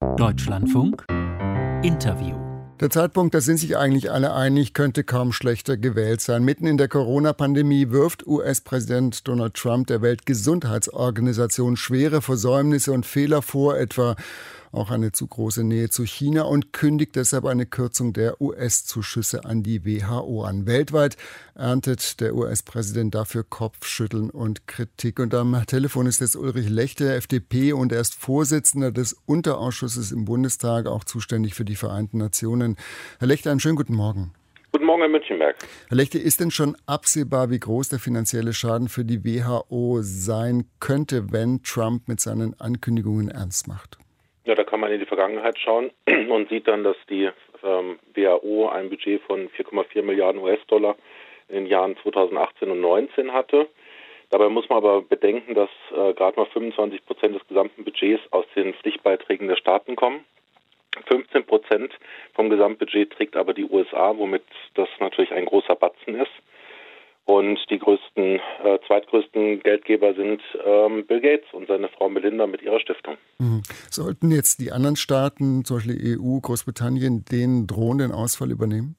Deutschlandfunk Interview. Der Zeitpunkt, da sind sich eigentlich alle einig, könnte kaum schlechter gewählt sein. Mitten in der Corona-Pandemie wirft US-Präsident Donald Trump der Weltgesundheitsorganisation schwere Versäumnisse und Fehler vor, etwa auch eine zu große Nähe zu China, und kündigt deshalb eine Kürzung der US-Zuschüsse an die WHO an. Weltweit erntet der US-Präsident dafür Kopfschütteln und Kritik. Und am Telefon ist jetzt Ulrich Lechte, FDP, und er ist Vorsitzender des Unterausschusses im Bundestag, auch zuständig für die Vereinten Nationen. Herr Lechte, einen schönen guten Morgen. Guten Morgen, Herr Münchenberg. Herr Lechte, ist denn schon absehbar, wie groß der finanzielle Schaden für die WHO sein könnte, wenn Trump mit seinen Ankündigungen ernst macht? Ja, da kann man in die Vergangenheit schauen und sieht dann, dass die WHO ein Budget von 4,4 Milliarden US-Dollar in den Jahren 2018 und 2019 hatte. Dabei muss man aber bedenken, dass gerade mal 25% des gesamten Budgets aus den Pflichtbeiträgen der Staaten kommen. 15% vom Gesamtbudget trägt aber die USA, womit das natürlich ein großer Batzen ist. Und die zweitgrößten Geldgeber sind Bill Gates und seine Frau Melinda mit ihrer Stiftung. Sollten jetzt die anderen Staaten, zum Beispiel die EU, Großbritannien, den drohenden Ausfall übernehmen?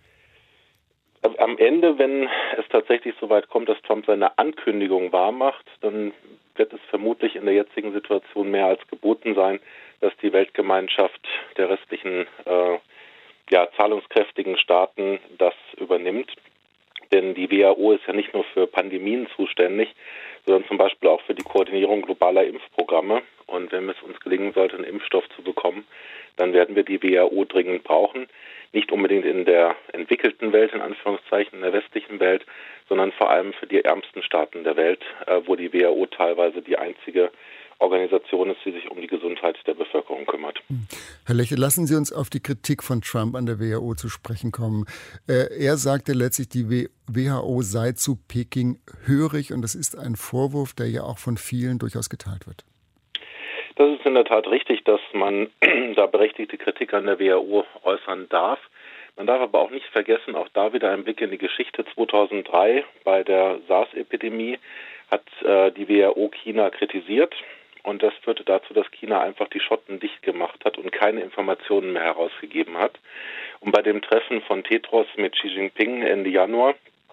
Am Ende, wenn es tatsächlich so weit kommt, dass Trump seine Ankündigung wahrmacht, dann wird es vermutlich in der jetzigen Situation mehr als geboten sein, dass die Weltgemeinschaft der restlichen zahlungskräftigen Staaten das übernimmt. Denn die WHO ist ja nicht nur für Pandemien zuständig, sondern zum Beispiel auch für die Koordinierung globaler Impfprogramme. Und wenn es uns gelingen sollte, einen Impfstoff zu bekommen, dann werden wir die WHO dringend brauchen. Nicht unbedingt in der entwickelten Welt, in Anführungszeichen, in der westlichen Welt, sondern vor allem für die ärmsten Staaten der Welt, wo die WHO teilweise die einzige Organisation ist, die sich um die Gesundheit der Bevölkerung kümmert. Herr Lechte, lassen Sie uns auf die Kritik von Trump an der WHO zu sprechen kommen. Er sagte letztlich, die WHO sei zu Peking hörig, und das ist ein Vorwurf, der ja auch von vielen durchaus geteilt wird. Das ist in der Tat richtig, dass man da berechtigte Kritik an der WHO äußern darf. Man darf aber auch nicht vergessen, auch da wieder ein Blick in die Geschichte. 2003 bei der SARS-Epidemie hat die WHO China kritisiert. Und das führte dazu, dass China einfach die Schotten dicht gemacht hat und keine Informationen mehr herausgegeben hat. Und bei dem Treffen von Tedros mit Xi Jinping Ende Januar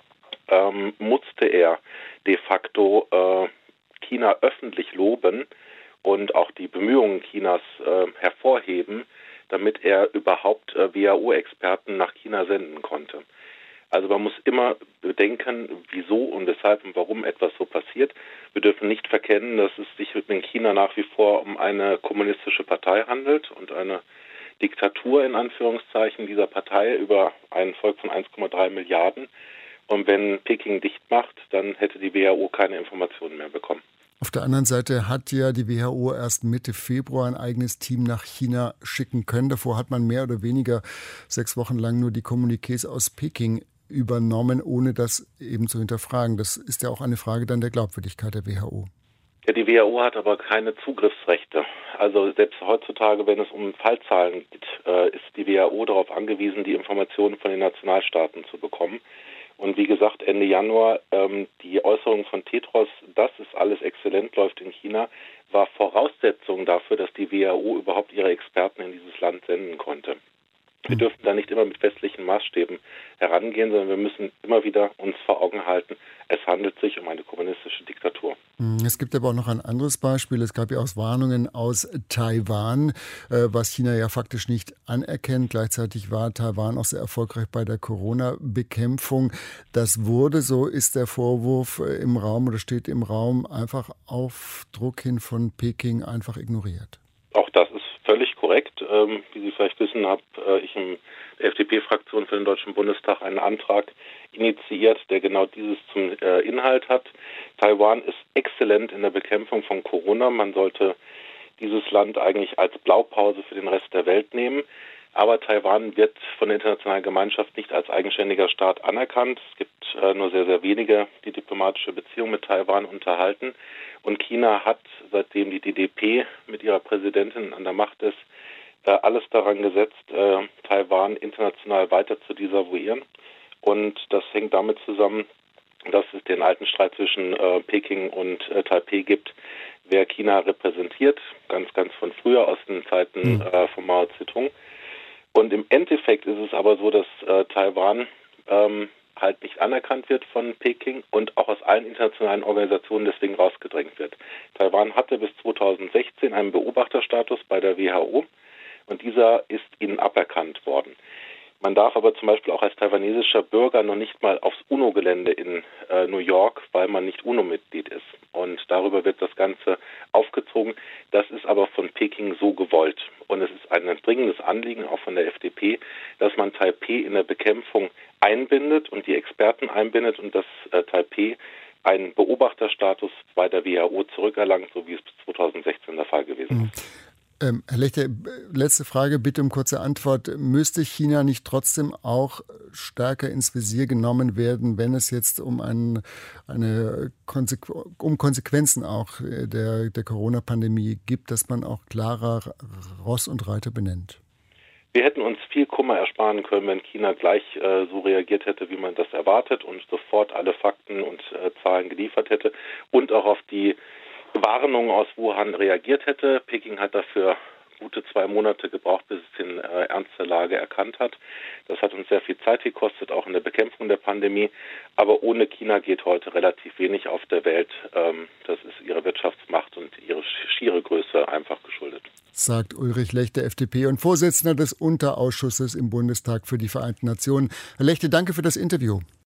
musste er de facto China öffentlich loben und auch die Bemühungen Chinas hervorheben, damit er überhaupt WHO-Experten nach China senden konnte. Also man muss immer bedenken, wieso und weshalb und warum etwas so passiert. Wir dürfen nicht verkennen, dass es sich in China nach wie vor um eine kommunistische Partei handelt und eine Diktatur in Anführungszeichen dieser Partei über ein Volk von 1,3 Milliarden. Und wenn Peking dicht macht, dann hätte die WHO keine Informationen mehr bekommen. Auf der anderen Seite hat ja die WHO erst Mitte Februar ein eigenes Team nach China schicken können. Davor hat man mehr oder weniger 6 Wochen lang nur die Kommuniqués aus Peking übernommen, ohne das eben zu hinterfragen. Das ist ja auch eine Frage dann der Glaubwürdigkeit der WHO. Ja, die WHO hat aber keine Zugriffsrechte. Also selbst heutzutage, wenn es um Fallzahlen geht, ist die WHO darauf angewiesen, die Informationen von den Nationalstaaten zu bekommen. Und wie gesagt, Ende Januar, die Äußerung von Tedros, dass es alles exzellent läuft in China, war Voraussetzung dafür, dass die WHO überhaupt ihre Experten in dieses Land senden konnte. Wir dürfen da nicht immer mit westlichen Maßstäben herangehen, sondern wir müssen immer wieder uns vor Augen halten, es handelt sich um eine kommunistische Diktatur. Es gibt aber auch noch ein anderes Beispiel. Es gab ja auch Warnungen aus Taiwan, was China ja faktisch nicht anerkennt. Gleichzeitig war Taiwan auch sehr erfolgreich bei der Corona-Bekämpfung. Das wurde, so ist der Vorwurf im Raum oder steht im Raum, einfach auf Druck hin von Peking einfach ignoriert. Auch das ist völlig korrekt. Wie Sie vielleicht wissen, habe ich in der FDP-Fraktion für den Deutschen Bundestag einen Antrag initiiert, der genau dieses zum Inhalt hat. Taiwan ist exzellent in der Bekämpfung von Corona. Man sollte dieses Land eigentlich als Blaupause für den Rest der Welt nehmen. Aber Taiwan wird von der internationalen Gemeinschaft nicht als eigenständiger Staat anerkannt. Es gibt nur sehr, sehr wenige, die diplomatische Beziehungen mit Taiwan unterhalten. Und China hat, seitdem die DDP mit ihrer Präsidentin an der Macht ist, alles daran gesetzt, Taiwan international weiter zu desavouieren. Und das hängt damit zusammen, dass es den alten Streit zwischen Peking und Taipei gibt, wer China repräsentiert, ganz, ganz von früher aus den Zeiten von Mao Zedong. Und im Endeffekt ist es aber so, dass Taiwan halt nicht anerkannt wird von Peking und auch aus allen internationalen Organisationen deswegen rausgedrängt wird. Taiwan hatte bis 2016 einen Beobachterstatus bei der WHO und dieser ist ihnen aberkannt worden. Man darf aber zum Beispiel auch als taiwanesischer Bürger noch nicht mal aufs UNO-Gelände in New York, weil man nicht UNO-Mitglied ist. Und darüber wird das Ganze aufgezogen. Das ist aber von Peking so gewollt. Und es ist ein dringendes Anliegen, auch von der FDP, dass man Taipeh in der Bekämpfung einbindet und die Experten einbindet und dass Taipeh einen Beobachterstatus bei der WHO zurückerlangt, so wie es bis 2016 der Fall gewesen ist. Herr Lechter, letzte Frage, bitte um kurze Antwort. Müsste China nicht trotzdem auch stärker ins Visier genommen werden, wenn es jetzt um Konsequenzen auch der Corona-Pandemie gibt, dass man auch klarer Ross und Reiter benennt? Wir hätten uns viel Kummer ersparen können, wenn China gleich so reagiert hätte, wie man das erwartet und sofort alle Fakten und Zahlen geliefert hätte und auch auf die Warnung aus Wuhan reagiert hätte. Peking hat dafür gute 2 Monate gebraucht, bis es den Ernst der Lage erkannt hat. Das hat uns sehr viel Zeit gekostet, auch in der Bekämpfung der Pandemie. Aber ohne China geht heute relativ wenig auf der Welt. Das ist ihre Wirtschaftsmacht und ihre schiere Größe einfach geschuldet. Sagt Ulrich Lechter, FDP und Vorsitzender des Unterausschusses im Bundestag für die Vereinten Nationen. Herr Lechter, danke für das Interview.